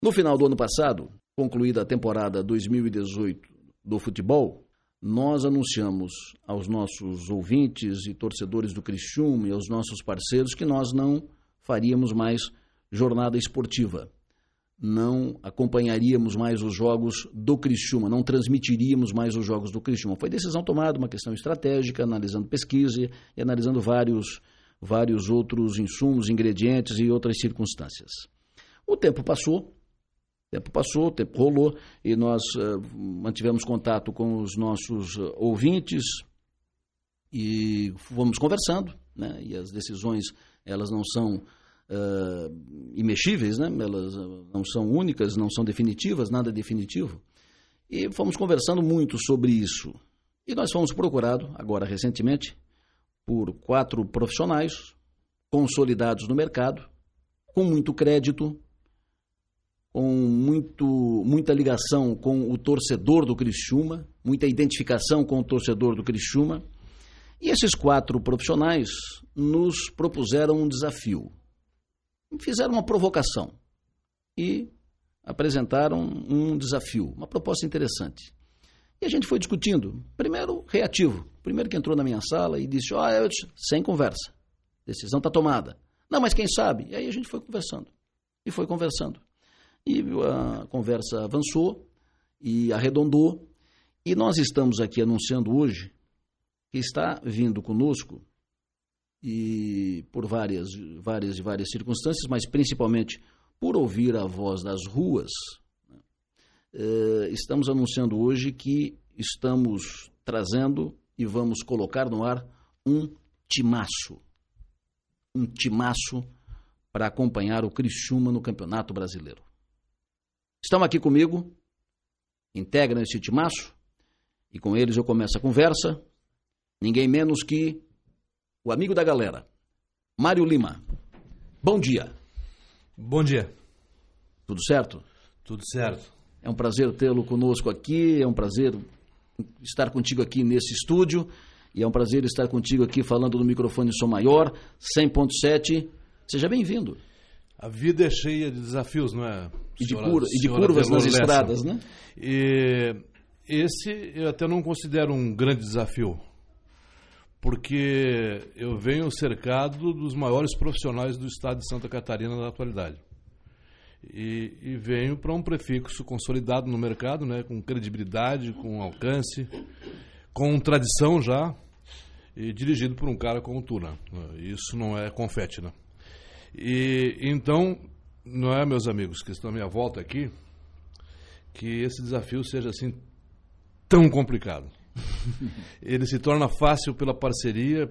No final do ano passado, concluída a temporada 2018 do futebol, nós anunciamos aos nossos ouvintes e torcedores do Criciúma e aos nossos parceiros que nós não faríamos mais jornada esportiva. Não acompanharíamos mais os jogos do Criciúma, não transmitiríamos mais os jogos do Criciúma. Foi decisão tomada, uma questão estratégica, analisando pesquisa e analisando vários outros insumos, ingredientes e outras circunstâncias. O tempo passou, o tempo rolou e nós mantivemos contato com os nossos ouvintes e fomos conversando, né? E as decisões, elas não são imexíveis, né? Elas não são únicas, não são definitivas, nada é definitivo. E fomos conversando muito sobre isso. E nós fomos procurados, agora recentemente, por 4 profissionais consolidados no mercado, com muito crédito, com muita ligação com o torcedor do Criciúma, muita identificação com o torcedor do Criciúma. E esses 4 profissionais nos propuseram um desafio. Fizeram uma provocação e apresentaram um desafio, uma proposta interessante. E a gente foi discutindo, primeiro reativo, primeiro que entrou na minha sala e disse, sem conversa, decisão está tomada. Não, mas quem sabe? E aí a gente foi conversando, e a conversa avançou e arredondou, e nós estamos aqui anunciando hoje que está vindo conosco, e por várias circunstâncias, mas principalmente por ouvir a voz das ruas, estamos anunciando hoje que estamos trazendo e vamos colocar no ar um timaço para acompanhar o Criciúma no Campeonato Brasileiro. Estão aqui comigo, integram esse timaço, e com eles eu começo a conversa, ninguém menos que o amigo da galera, Mário Lima. Bom dia. Bom dia. Tudo certo? Tudo certo. É um prazer tê-lo conosco aqui, é um prazer estar contigo aqui nesse estúdio, e é um prazer estar contigo aqui falando no microfone Som Maior, 100.7. Seja bem-vindo. A vida é cheia de desafios, não é? E de curvas nas estradas, né? E esse eu até não considero um grande desafio, porque eu venho cercado dos maiores profissionais do estado de Santa Catarina na atualidade. E venho para um prefixo consolidado no mercado, né, com credibilidade, com alcance, com tradição já, e dirigido por um cara como tu, né? Isso não é confete, né? E então, não é, meus amigos, que estão à minha volta aqui, que esse desafio seja assim tão complicado. Ele se torna fácil pela parceria,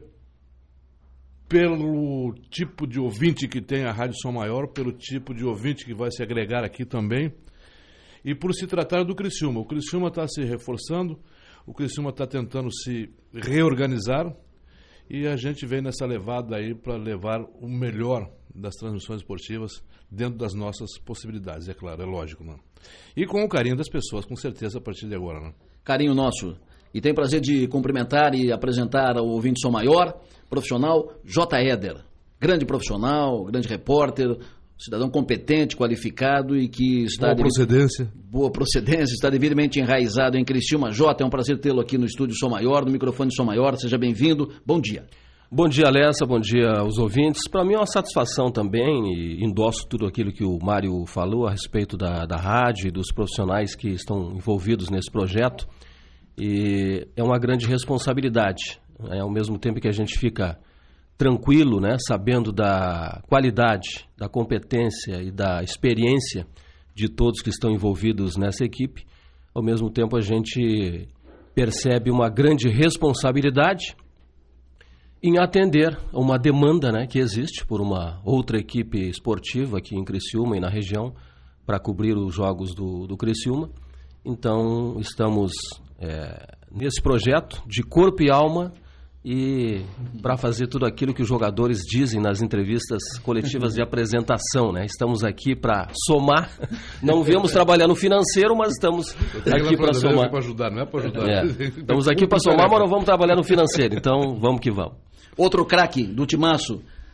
pelo tipo de ouvinte que tem a Rádio Som Maior, pelo tipo de ouvinte que vai se agregar aqui também, e por se tratar do Criciúma. O Criciúma está se reforçando, o Criciúma está tentando se reorganizar, e a gente vem nessa levada aí para levar o melhor das transmissões esportivas dentro das nossas possibilidades, é claro, é lógico, né? E com o carinho das pessoas, com certeza, a partir de agora, né? Carinho nosso. E tenho o prazer de cumprimentar e apresentar ao ouvinte Som Maior, profissional J. Éder. Grande profissional, grande repórter, cidadão competente, qualificado e que está... Boa procedência, está devidamente enraizado em Criciúma. Jota, é um prazer tê-lo aqui no estúdio Som Maior, no microfone Som Maior. Seja bem-vindo. Bom dia. Bom dia, Alessa. Bom dia aos ouvintes. Para mim é uma satisfação também, e endosso tudo aquilo que o Mário falou a respeito da rádio e dos profissionais que estão envolvidos nesse projeto. E é uma grande responsabilidade, né? Ao mesmo tempo que a gente fica tranquilo, né, sabendo da qualidade, da competência e da experiência de todos que estão envolvidos nessa equipe, ao mesmo tempo a gente percebe uma grande responsabilidade em atender a uma demanda, né, que existe por uma outra equipe esportiva aqui em Criciúma e na região para cobrir os jogos do Criciúma. Então estamos nesse projeto de corpo e alma e para fazer tudo aquilo que os jogadores dizem nas entrevistas coletivas de apresentação, né? Estamos aqui para somar, não viemos trabalhar no financeiro, mas estamos aqui para somar. Para ajudar, não é para ajudar. Estamos aqui para somar, mas não vamos trabalhar no financeiro, então vamos que vamos. Outro craque do timaço,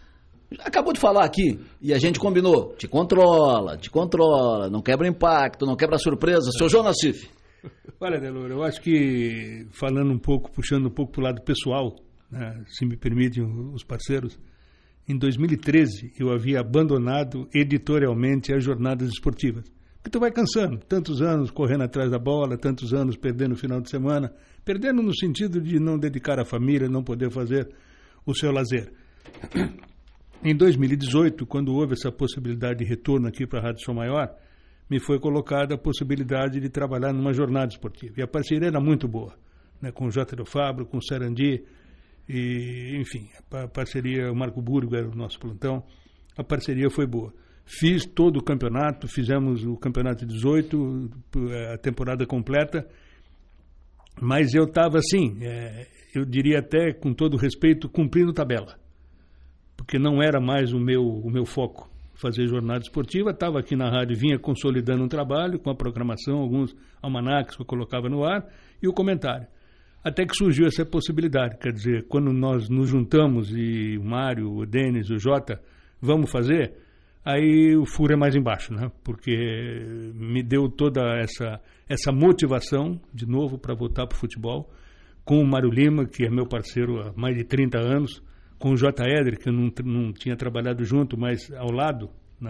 Acabou de falar aqui, e a gente combinou, te controla, não quebra impacto, não quebra surpresa. Seu João Nassif. Olha, Delor, eu acho que, puxando um pouco para o lado pessoal, né, se me permitem os parceiros, em 2013 eu havia abandonado editorialmente as jornadas esportivas. Porque tu vai cansando, tantos anos correndo atrás da bola, tantos anos perdendo o final de semana, perdendo no sentido de não dedicar à família, não poder fazer o seu lazer. Em 2018, quando houve essa possibilidade de retorno aqui para a Rádio Som Maior, me foi colocada a possibilidade de trabalhar numa jornada esportiva. E a parceria era muito boa, né, com o J. do Fabro, com o Sarandi, e, enfim, a parceria, o Marco Burgo era o nosso plantão, a parceria foi boa. Fiz todo o campeonato, fizemos o campeonato 18, a temporada completa, mas eu estava assim, eu diria até com todo respeito, cumprindo tabela, porque não era mais o meu foco fazer jornada esportiva. Estava aqui na rádio, vinha consolidando um trabalho com a programação, alguns almanacs que eu colocava no ar e o comentário. Até que surgiu essa possibilidade, quer dizer, quando nós nos juntamos e o Mário, o Denis, o Jota, vamos fazer, aí o furo é mais embaixo, né? Porque me deu toda essa motivação, de novo, para voltar para o futebol, com o Mário Lima, que é meu parceiro há mais de 30 anos, com o J. Éder, que eu não tinha trabalhado junto, mas ao lado,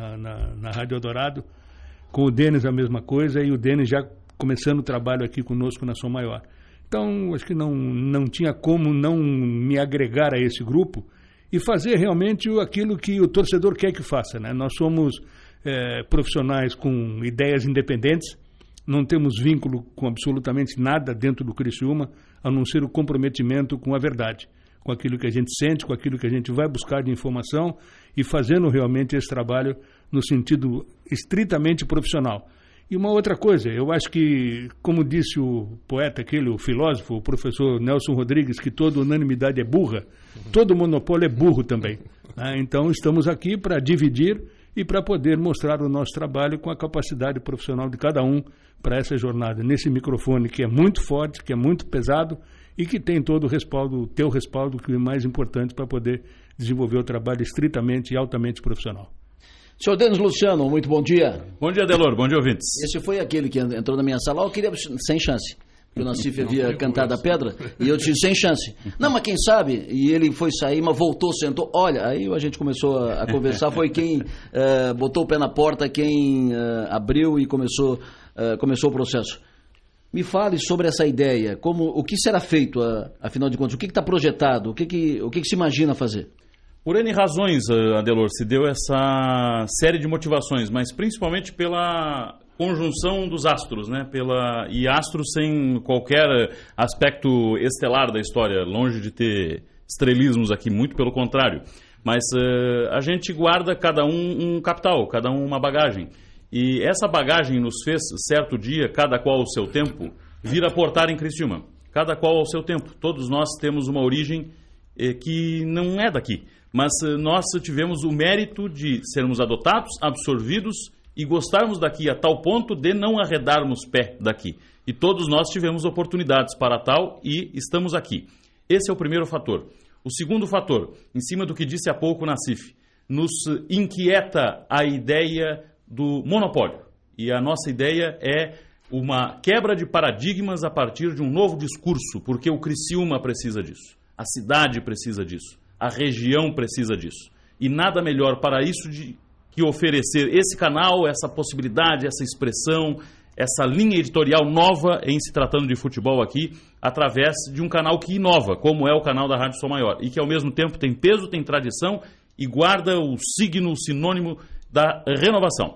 na Rádio Eldorado, com o Denis a mesma coisa, e o Denis já começando o trabalho aqui conosco na Som Maior. Então, acho que não tinha como não me agregar a esse grupo e fazer realmente aquilo que o torcedor quer que faça, né? Nós somos profissionais com ideias independentes, não temos vínculo com absolutamente nada dentro do Criciúma, a não ser o comprometimento com a verdade, com aquilo que a gente sente, com aquilo que a gente vai buscar de informação e fazendo realmente esse trabalho no sentido estritamente profissional. E uma outra coisa, eu acho que, como disse o poeta aquele, o filósofo, o professor Nelson Rodrigues, que toda unanimidade é burra, todo monopólio é burro também, né? Então estamos aqui para dividir e para poder mostrar o nosso trabalho com a capacidade profissional de cada um para essa jornada, nesse microfone que é muito forte, que é muito pesado e que tem todo o respaldo, o teu respaldo, que é mais importante para poder desenvolver o trabalho estritamente e altamente profissional. Senhor Denis Luciano, muito bom dia. Bom dia, Delor, bom dia, ouvintes. Esse foi aquele que entrou na minha sala, eu queria sem chance, porque o Nassif havia cantado a pedra, e eu disse sem chance. Não, mas quem sabe, e ele foi sair, mas voltou, sentou, olha, aí a gente começou a conversar, foi quem botou o pé na porta, quem abriu e começou o processo. Me fale sobre essa ideia, o que será feito, afinal de contas, o que está projetado, o que se imagina fazer? Por N razões, Adelor, se deu essa série de motivações, mas principalmente pela conjunção dos astros, né? E astros sem qualquer aspecto estelar da história, longe de ter estrelismos aqui, muito pelo contrário. Mas a gente guarda cada um capital, cada um uma bagagem. E essa bagagem nos fez, certo dia, cada qual ao seu tempo, vir aportar em Criciúma. Cada qual ao seu tempo. Todos nós temos uma origem que não é daqui. Mas nós tivemos o mérito de sermos adotados, absorvidos e gostarmos daqui a tal ponto de não arredarmos pé daqui. E todos nós tivemos oportunidades para tal e estamos aqui. Esse é o primeiro fator. O segundo fator, em cima do que disse há pouco o Nassif, nos inquieta a ideia do monopólio. E a nossa ideia é uma quebra de paradigmas a partir de um novo discurso, porque o Criciúma precisa disso, a cidade precisa disso. A região precisa disso. E nada melhor para isso que oferecer esse canal, essa possibilidade, essa expressão, essa linha editorial nova em se tratando de futebol aqui, através de um canal que inova, como é o canal da Rádio Som Maior, e que ao mesmo tempo tem peso, tem tradição e guarda o signo, o sinônimo da renovação.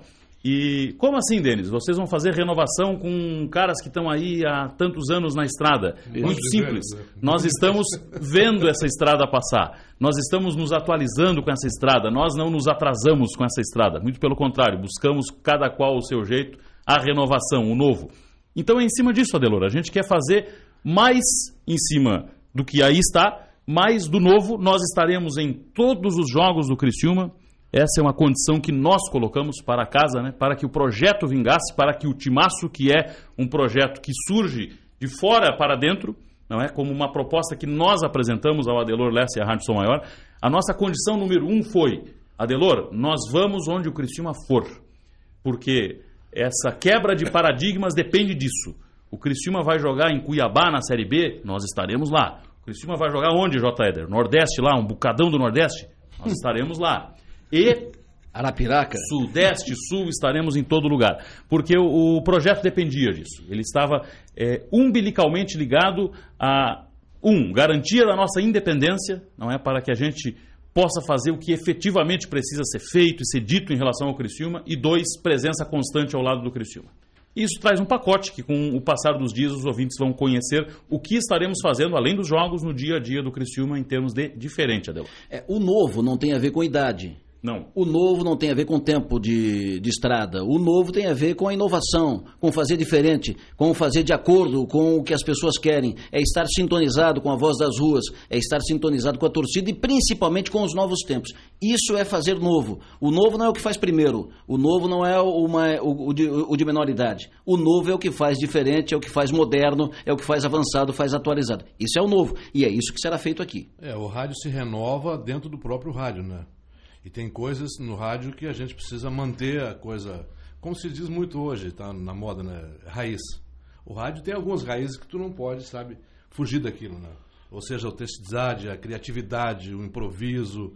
E como assim, Denis? Vocês vão fazer renovação com caras que estão aí há tantos anos na estrada? Muito simples. Nós estamos vendo essa estrada passar. Nós estamos nos atualizando com essa estrada. Nós não nos atrasamos com essa estrada. Muito pelo contrário, buscamos cada qual o seu jeito a renovação, o novo. Então é em cima disso, Adelor. A gente quer fazer mais em cima do que aí está, mais do novo. Nós estaremos em todos os jogos do Criciúma. Essa é uma condição que nós colocamos para casa, né? Para que o projeto vingasse, para que o Timaço, que é um projeto que surge de fora para dentro, não é? Como uma proposta que nós apresentamos ao Adelor Lessa e à Rádio Som Maior, A nossa condição número 1 foi, Adelor, nós vamos onde o Criciúma for, porque essa quebra de paradigmas depende disso. O Criciúma vai jogar em Cuiabá na Série B, nós estaremos lá. O Criciúma vai jogar onde, J. Éder? Nordeste lá, um bocadão do Nordeste? Nós estaremos lá. E Arapiraca, Sudeste, Sul, estaremos em todo lugar. Porque o projeto dependia disso. Ele estava umbilicalmente ligado a, garantia da nossa independência, não é, para que a gente possa fazer o que efetivamente precisa ser feito e ser dito em relação ao Criciúma, e 2, presença constante ao lado do Criciúma. Isso traz um pacote que, com o passar dos dias, os ouvintes vão conhecer o que estaremos fazendo, além dos jogos, no dia a dia do Criciúma, em termos de diferente, Adelor. O novo não tem a ver com idade. Não. O novo não tem a ver com tempo de estrada. O novo tem a ver com a inovação, com fazer diferente, com fazer de acordo com o que as pessoas querem. É estar sintonizado com a voz das ruas, é estar sintonizado com a torcida e principalmente com os novos tempos. Isso é fazer novo. O novo não é o que faz primeiro. O novo não é o de menor idade. O novo é o que faz diferente, é o que faz moderno, é o que faz avançado, faz atualizado. Isso é o novo. E é isso que será feito aqui. O rádio se renova dentro do próprio rádio, né? E tem coisas no rádio que a gente precisa manter a coisa, como se diz muito hoje, está na moda, né? Raiz. O rádio tem algumas raízes que tu não pode, sabe, fugir daquilo, né? Ou seja, a autenticidade, a criatividade, o improviso.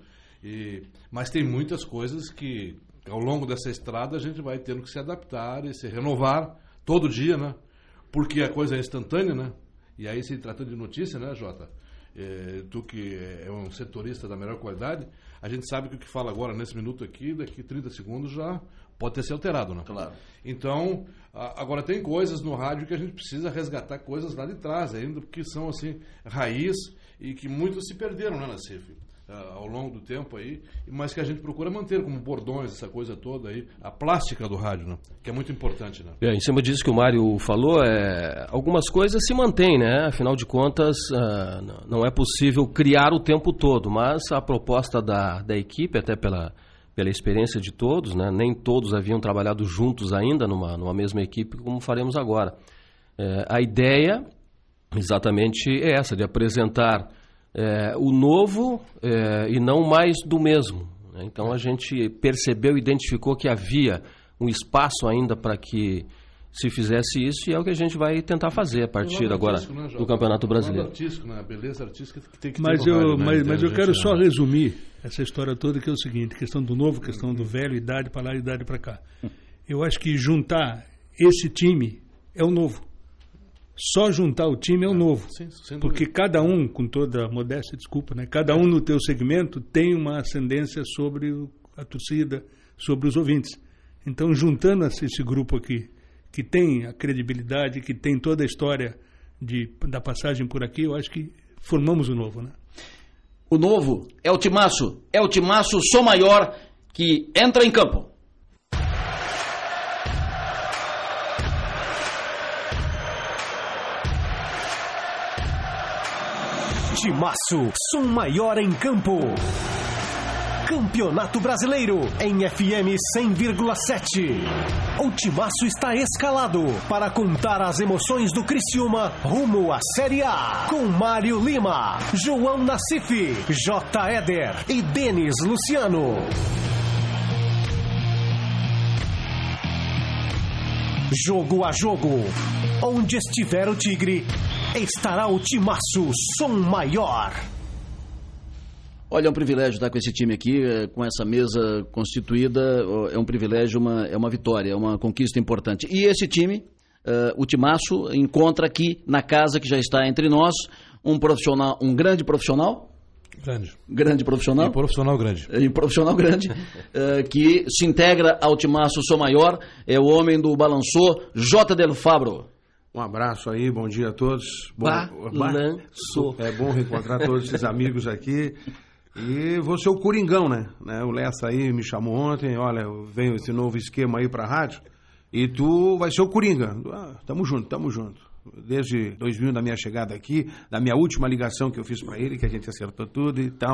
Mas tem muitas coisas que, ao longo dessa estrada, a gente vai tendo que se adaptar e se renovar todo dia, né? Porque a coisa é instantânea, né? E aí, se tratando de notícia, né, Jota? Tu que é um setorista da melhor qualidade, a gente sabe que o que fala agora nesse minuto aqui, daqui 30 segundos já pode ter sido alterado, né? Claro. Então, agora tem coisas no rádio que a gente precisa resgatar coisas lá de trás ainda, porque são assim, raiz e que muitos se perderam, né, na CIF, ao longo do tempo aí, mas que a gente procura manter como bordões, essa coisa toda aí, a plástica do rádio, né? Que é muito importante, né? Em cima disso que o Mário falou, algumas coisas se mantêm, né? Afinal de contas, não é possível criar o tempo todo, mas a proposta da equipe, até pela experiência de todos, né? Nem todos haviam trabalhado juntos ainda numa mesma equipe, como faremos agora. A ideia exatamente é essa, de apresentar o novo e não mais do mesmo. Então a gente percebeu, identificou que havia um espaço ainda para que se fizesse isso, e é o que a gente vai tentar fazer a partir agora do Campeonato Brasileiro. A beleza artística que tem que ter mas eu quero só resumir essa história toda, que é o seguinte: questão do novo, questão do velho, idade para lá, idade para cá. Eu acho que juntar esse time é o novo. Só juntar o time é o novo. Sim, porque cada um, com toda a modéstia, desculpa, né? Cada um no teu segmento tem uma ascendência sobre a torcida, sobre os ouvintes. Então, juntando esse grupo aqui, que tem a credibilidade, que tem toda a história da passagem por aqui, eu acho que formamos o novo, né? O novo é o timaço Som Maior, que entra em campo. Timaço, Som Maior em campo. Campeonato Brasileiro em FM 100,7. O Timaço está escalado para contar as emoções do Criciúma rumo à Série A. Com Mário Lima, João Nassif, J. Éder e Denis Luciano. Jogo a jogo, onde estiver o Tigre, estará o Timaço Som Maior. Olha, é um privilégio estar com esse time aqui, com essa mesa constituída, é um privilégio, é uma vitória, é uma conquista importante. E esse time, o Timaço, encontra aqui na casa que já está entre nós, um profissional, um grande profissional. Grande profissional. E profissional grande, que se integra ao Timaço Som Maior, é o homem do balançô, J. Del Fabro. Um abraço aí, bom dia a todos. Balançô. É bom reencontrar todos esses amigos aqui. E vou ser o Coringão, né? O Lessa aí me chamou ontem, olha, veio esse novo esquema aí pra rádio, e tu vai ser o Coringa. Tamo junto. Desde 2000, da minha chegada aqui, da minha última ligação que eu fiz pra ele, que a gente acertou tudo e tal,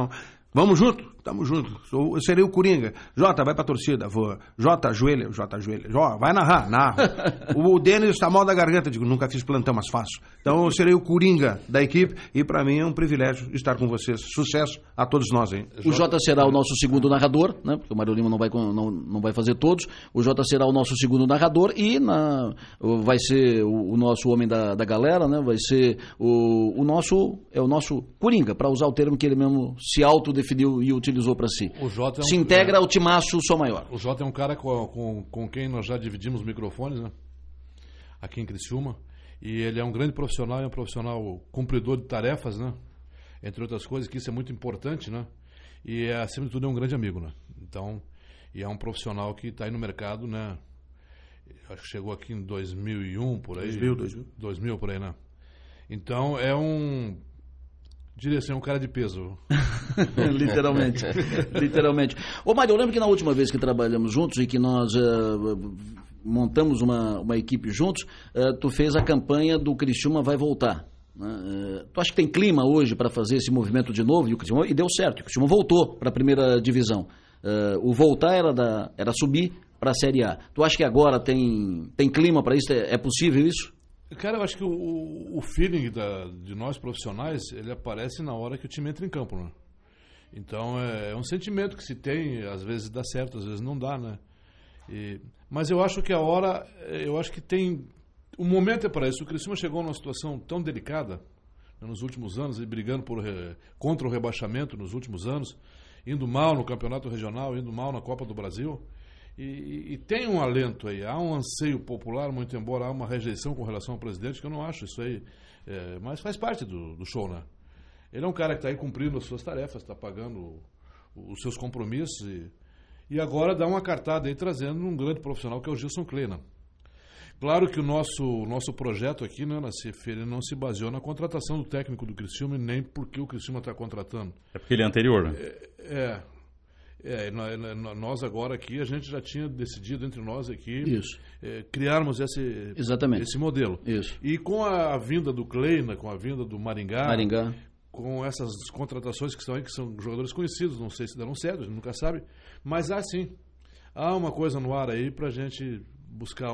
Vamos junto? Tamo junto. Eu serei o Coringa. Jota, vai pra torcida. Vou. Jota, ajoelha. Ó, vai narrar. O Denis tá mal da garganta. Digo, nunca fiz plantão, mas faço. Então eu serei o Coringa da equipe e pra mim é um privilégio estar com vocês. Sucesso a todos nós, hein? O Jota será o nosso segundo narrador, né? Porque o Mário Lima não vai fazer todos. O Jota será o nosso segundo narrador e vai ser o nosso homem da galera, né? Vai ser o nosso Coringa, para usar o termo que ele mesmo se autodefiniu e utilizou para si. O Jota se integra ao timaço Som Maior. O Jota é um cara com quem nós já dividimos microfones, né? Aqui em Criciúma. E ele é um grande profissional, é um profissional cumpridor de tarefas, né? Entre outras coisas, que isso é muito importante, né? E, acima de tudo, é um grande amigo, né? Então, e é um profissional que está aí no mercado, né? Acho que chegou aqui em 2001, por aí. 2000, por aí, né? Então, diria assim, um cara de peso. Literalmente. Ô, Mário, eu lembro que na última vez que trabalhamos juntos e que nós montamos uma equipe juntos, tu fez a campanha do Criciúma Vai Voltar. Tu acha que tem clima hoje para fazer esse movimento de novo? E deu certo, o Criciúma voltou para a primeira divisão. O voltar era subir para a Série A. Tu acha que agora tem clima para isso? É possível isso? Cara, eu acho que o feeling de nós profissionais, ele aparece na hora que o time entra em campo, né? Então, é um sentimento que se tem, às vezes dá certo, às vezes não dá, né? Mas eu acho que o momento é para isso. O Criciúma chegou numa situação tão delicada, né, nos últimos anos, e brigando contra o rebaixamento nos últimos anos, indo mal no campeonato regional, indo mal na Copa do Brasil. E tem um alento aí, há um anseio popular, muito embora há uma rejeição com relação ao presidente, que eu não acho isso aí, mas faz parte do show, né? Ele é um cara que está aí cumprindo as suas tarefas, está pagando os seus compromissos e agora dá uma cartada aí trazendo um grande profissional que é o Gilson Kleina. Claro que o nosso projeto aqui, né, na CIF, ele não se baseou na contratação do técnico do Criciúma, nem porque o Criciúma está contratando. É porque ele é anterior, né? Nós agora aqui, a gente já tinha decidido entre nós aqui criarmos esse modelo. Isso. E com a vinda do Kleina, com a vinda do Maringá, com essas contratações que estão aí, que são jogadores conhecidos, não sei se deram certo, a gente nunca sabe, mas há uma coisa no ar aí para a gente buscar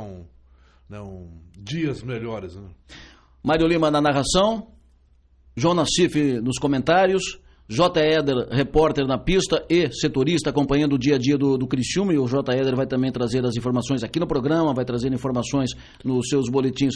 dias melhores. Né? Mário Lima na narração, João Nassif nos comentários, J. Éder, repórter na pista e setorista, acompanhando o dia a dia do Criciúma, e o J. Éder vai também trazer as informações aqui no programa, vai trazer informações nos seus boletins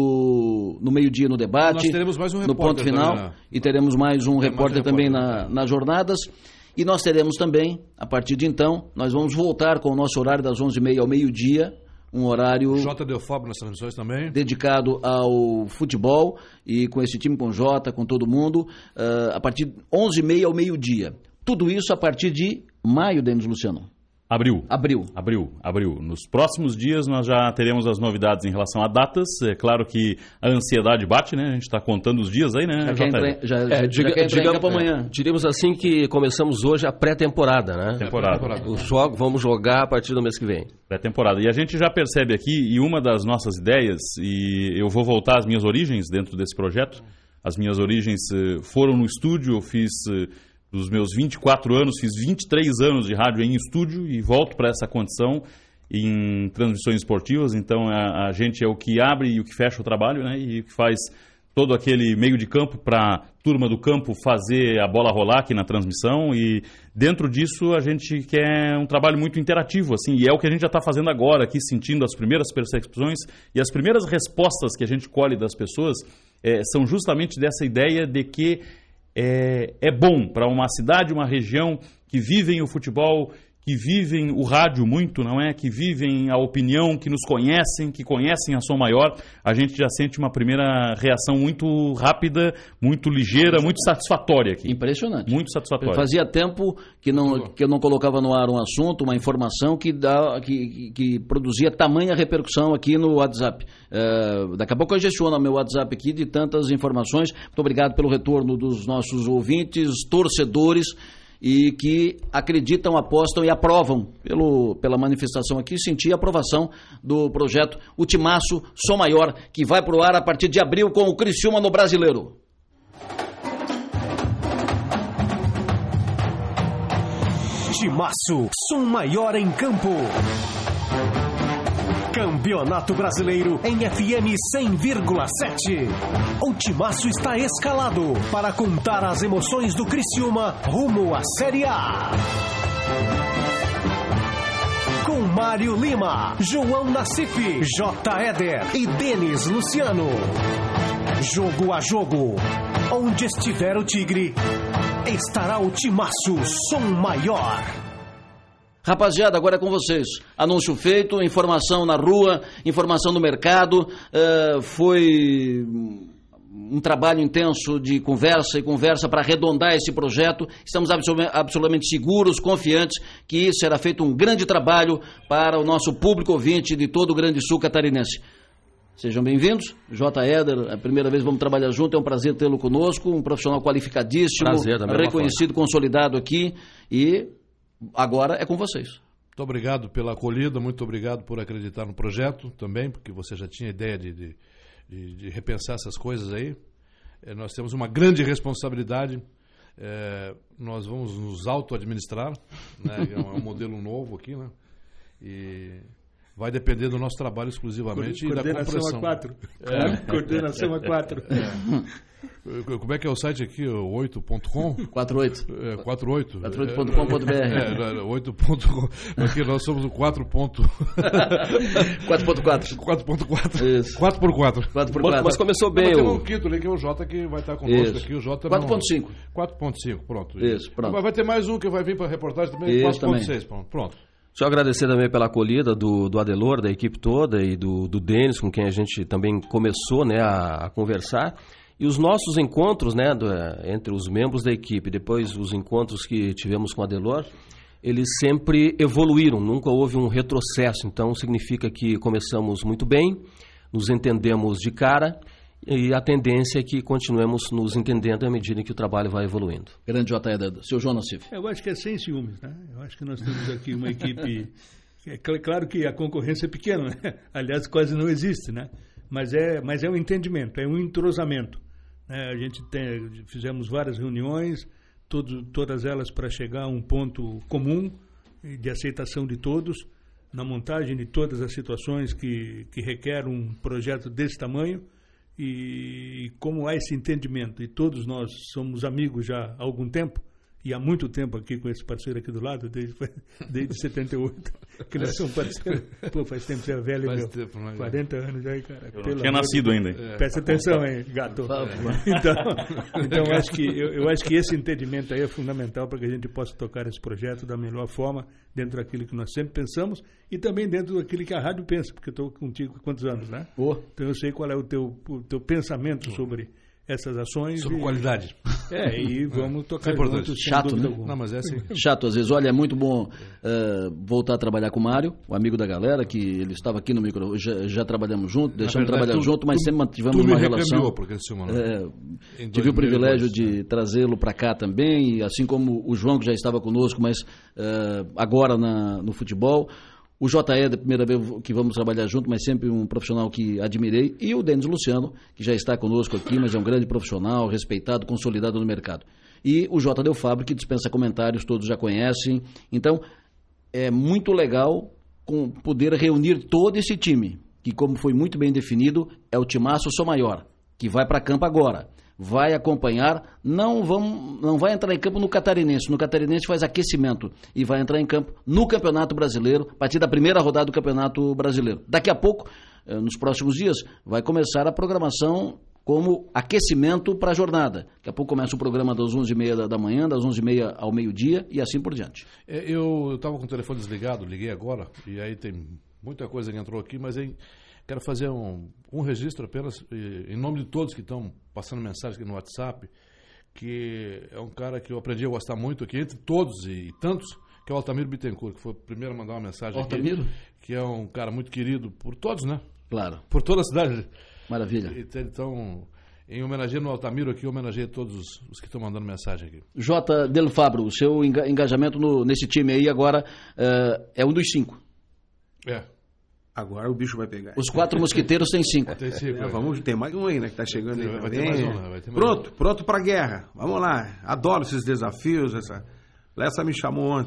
no meio-dia no debate. Nós teremos mais um repórter no ponto final, também, né? E teremos mais um repórter também nas jornadas. E nós teremos também, a partir de então, nós vamos voltar com o nosso horário das 11h30 ao meio-dia, um horário Jota Delfabo nas transmissões também, dedicado ao futebol, e com esse time, com o Jota, com todo mundo, a partir de 11h30 ao meio-dia. Tudo isso a partir de maio, Denis Luciano. Abril. Nos próximos dias nós já teremos as novidades em relação a datas. É claro que a ansiedade bate, né? A gente está contando os dias aí, né? Já quer entrar em campo amanhã. Diríamos assim que começamos hoje a pré-temporada, né? O jogo vamos jogar a partir do mês que vem. Pré-temporada. E a gente já percebe aqui, e uma das nossas ideias, e eu vou voltar às minhas origens dentro desse projeto. As minhas origens foram no estúdio, eu fiz... Dos meus 24 anos, fiz 23 anos de rádio em estúdio e volto para essa condição em transmissões esportivas. Então, a gente é o que abre e o que fecha o trabalho, né? E o que faz todo aquele meio de campo para a turma do campo fazer a bola rolar aqui na transmissão. E dentro disso, a gente quer um trabalho muito interativo, assim, e é o que a gente já está fazendo agora aqui, sentindo as primeiras percepções e as primeiras respostas que a gente colhe das pessoas são justamente dessa ideia de que é bom para uma cidade, uma região que vivem o futebol, que vivem o rádio muito, não é? Que vivem a opinião, que nos conhecem, que conhecem a Som Maior. A gente já sente uma primeira reação muito rápida, muito ligeira, muito satisfatória aqui. Impressionante. Muito satisfatória. Fazia tempo que eu não colocava no ar um assunto, uma informação que produzia tamanha repercussão aqui no WhatsApp. Daqui a pouco eu gestiono o meu WhatsApp aqui de tantas informações. Muito obrigado pelo retorno dos nossos ouvintes, torcedores, e que acreditam, apostam e aprovam pela manifestação aqui, sentir a aprovação do projeto O Timaço Som Maior, que vai pro ar a partir de abril com o Criciúma no Brasileiro. Timaço, som maior em campo. Campeonato Brasileiro em FM 100,7. O Timaço está escalado para contar as emoções do Criciúma rumo à Série A. Com Mário Lima, João Nassif, J. Éder e Denis Luciano. Jogo a jogo, onde estiver o Tigre, estará o Timaço, som maior. Rapaziada, agora é com vocês. Anúncio feito, informação na rua, informação no mercado. Foi um trabalho intenso de conversa para arredondar esse projeto. Estamos absolutamente seguros, confiantes que será feito um grande trabalho para o nosso público ouvinte de todo o Grande Sul catarinense. Sejam bem-vindos. J. Éder, a primeira vez vamos trabalhar junto, é um prazer tê-lo conosco, um profissional qualificadíssimo, reconhecido, consolidado aqui, e agora é com vocês. Muito obrigado pela acolhida, muito obrigado por acreditar no projeto também, porque você já tinha ideia de repensar essas coisas aí. Nós temos uma grande responsabilidade, nós vamos nos auto-administrar, né? É um modelo novo aqui, né? E vai depender do nosso trabalho exclusivamente e da compreensão. Coordenação a 4. Como é que é o site aqui? 8.com? 48. 48. 48.com.br. 8.com. Aqui nós somos o 4.4. 4.4. 4x4. Mas começou bem. Mas tem um quinto ali que é o Jota que vai estar conosco aqui. O Jota 4.5. 4.5, pronto. Isso, pronto. Vai ter mais um que vai vir para a reportagem também, 4.6. Pronto. Deixa eu agradecer também pela acolhida do Adelor, da equipe toda, e do Denis, com quem a gente também começou, né, a conversar. E os nossos encontros, né, entre os membros da equipe, depois os encontros que tivemos com o Adelor, eles sempre evoluíram, nunca houve um retrocesso. Então significa que começamos muito bem, nos entendemos de cara, e a tendência é que continuemos nos entendendo à medida que o trabalho vai evoluindo. Grande J. Éder, seu João Nassif. Eu acho que é sem ciúmes, né? Eu acho que nós temos aqui uma equipe... É claro que a concorrência é pequena, né? Aliás, quase não existe, né? Mas é um entendimento, é um entrosamento. Né? A gente fizemos várias reuniões, todas elas para chegar a um ponto comum de aceitação de todos, na montagem de todas as situações que requer um projeto desse tamanho. E como há esse entendimento, e todos nós somos amigos já há algum tempo, e há muito tempo aqui com esse parceiro aqui do lado, desde 78, que nós somos parceiros. Pô, faz tempo, você é velho, meu. 40 anos aí, cara. Eu não tinha nascido ainda. Presta atenção, hein, gato. Então eu acho que esse entendimento aí é fundamental para que a gente possa tocar esse projeto da melhor forma, dentro daquilo que nós sempre pensamos e também dentro daquilo que a rádio pensa, porque eu estou contigo há quantos anos, né? Então eu sei qual é o teu pensamento sobre essas ações. Sobre qualidade. E vamos tocar juntos. Chato, né? Não, mas é assim. Chato, às vezes. Olha, é muito bom voltar a trabalhar com o Mário, o amigo da galera, que ele estava aqui no micro, já trabalhamos juntos, deixamos de trabalhar junto, mas sempre mantivemos uma relação. Tive o privilégio de trazê-lo para cá também, e assim como o João, que já estava conosco, mas agora no futebol. O J.E. da primeira vez que vamos trabalhar junto, mas sempre um profissional que admirei. E o Denis Luciano, que já está conosco aqui, mas é um grande profissional, respeitado, consolidado no mercado. E o J. Del Fabro, que dispensa comentários, todos já conhecem. Então, é muito legal poder reunir todo esse time, que, como foi muito bem definido, é o Timaço Som Maior, que vai para campo agora. Vai acompanhar, não vai entrar em campo no Catarinense. No Catarinense faz aquecimento e vai entrar em campo no Campeonato Brasileiro, a partir da primeira rodada do Campeonato Brasileiro. Daqui a pouco, nos próximos dias, vai começar a programação como aquecimento para a jornada. Daqui a pouco começa o programa das 11h30 da manhã, das 11h30 ao meio-dia e assim por diante. Eu estava com o telefone desligado, liguei agora, e aí tem muita coisa que entrou aqui, mas aí quero fazer um registro apenas, em nome de todos que estão passando mensagem aqui no WhatsApp, que é um cara que eu aprendi a gostar muito aqui, entre todos e tantos, que é o Altamiro Bittencourt, que foi o primeiro a mandar uma mensagem Altamiro? Aqui, que é um cara muito querido por todos, né? Claro. Por toda a cidade. Maravilha. Então, em homenagem no Altamiro aqui, eu homenageei todos os que estão mandando mensagem aqui. J. Del Fabro, o seu engajamento nesse time aí agora é um dos 5. Agora o bicho vai pegar. Os 4 mosquiteiros têm 5. Tem 5. Vamos ter mais um aí, né? Que tá chegando aí. Vai ter mais um. Pronto pra guerra. Vamos lá. Adoro esses desafios. Lessa me chamou ontem.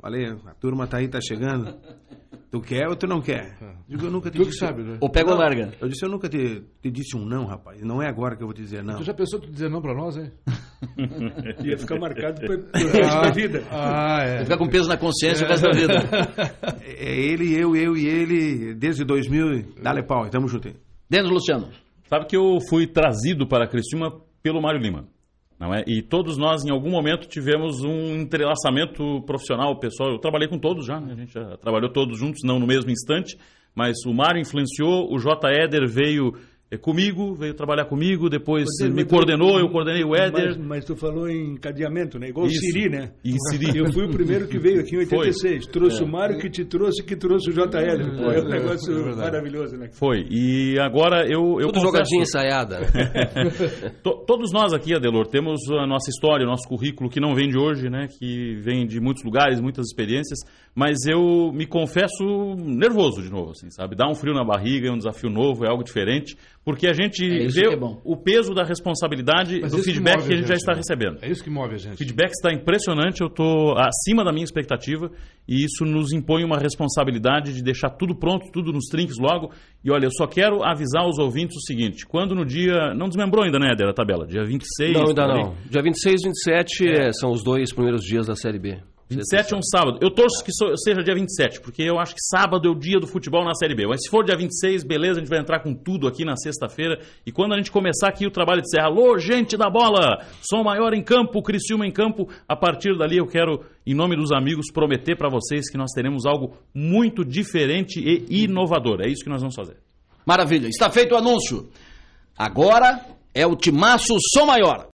Falei, a turma tá aí, tá chegando. Tu quer ou tu não quer? Digo, eu nunca te Tu que disse. sabe, né? Ou pega ou larga? Eu disse, eu nunca te disse um não, rapaz. Não é agora que eu vou te dizer não. Tu já pensou tu dizer não pra nós, hein? Ia ficar marcado pelo resto da vida. Vai ficar com peso na consciência o resto da vida. É ele, eu e ele, desde 2000, dá-lhe pau, tamo junto aí. Denis Luciano. Sabe que eu fui trazido para Criciúma pelo Mário Lima, não é? E todos nós, em algum momento, tivemos um entrelaçamento profissional, pessoal. Eu trabalhei com todos já, né? A gente já trabalhou todos juntos, não no mesmo instante, mas o Mário influenciou, o J. Éder veio comigo, veio trabalhar comigo, depois me coordenou, eu coordenei o Éder. Mas tu falou em encadeamento, né? Igual o Siri, né? Inseri. Eu fui o primeiro que veio aqui em 86. Trouxe o Mário que trouxe o JL. Foi um negócio maravilhoso, né? Foi. E agora eu Tudo confesso, jogadinha ensaiada. todos nós aqui, Adelor, temos a nossa história, o nosso currículo, que não vem de hoje, né? Que vem de muitos lugares, muitas experiências, mas eu me confesso nervoso de novo, assim, sabe? Dá um frio na barriga, é um desafio novo, é algo diferente, porque a gente vê o peso da responsabilidade do feedback que a gente já está recebendo. É isso que move a O gente. feedback está impressionante, eu estou acima da minha expectativa e isso nos impõe uma responsabilidade de deixar tudo pronto, tudo nos trinques logo. E olha, eu só quero avisar os ouvintes o seguinte, quando no dia... Não desmembrou ainda, né, Éder, a tabela? Dia 26... Não, ainda não. Dia 26 e 27 são os 2 primeiros dias da Série B. 27 é um sábado. Eu torço que seja dia 27, porque eu acho que sábado é o dia do futebol na Série B. Mas se for dia 26, beleza, a gente vai entrar com tudo aqui na sexta-feira. E quando a gente começar aqui o trabalho de Serra, alô, gente da bola! Som Maior em campo, Criciúma em campo. A partir dali eu quero, em nome dos amigos, prometer para vocês que nós teremos algo muito diferente e inovador. É isso que nós vamos fazer. Maravilha. Está feito o anúncio. Agora é o Timaço Som Maior.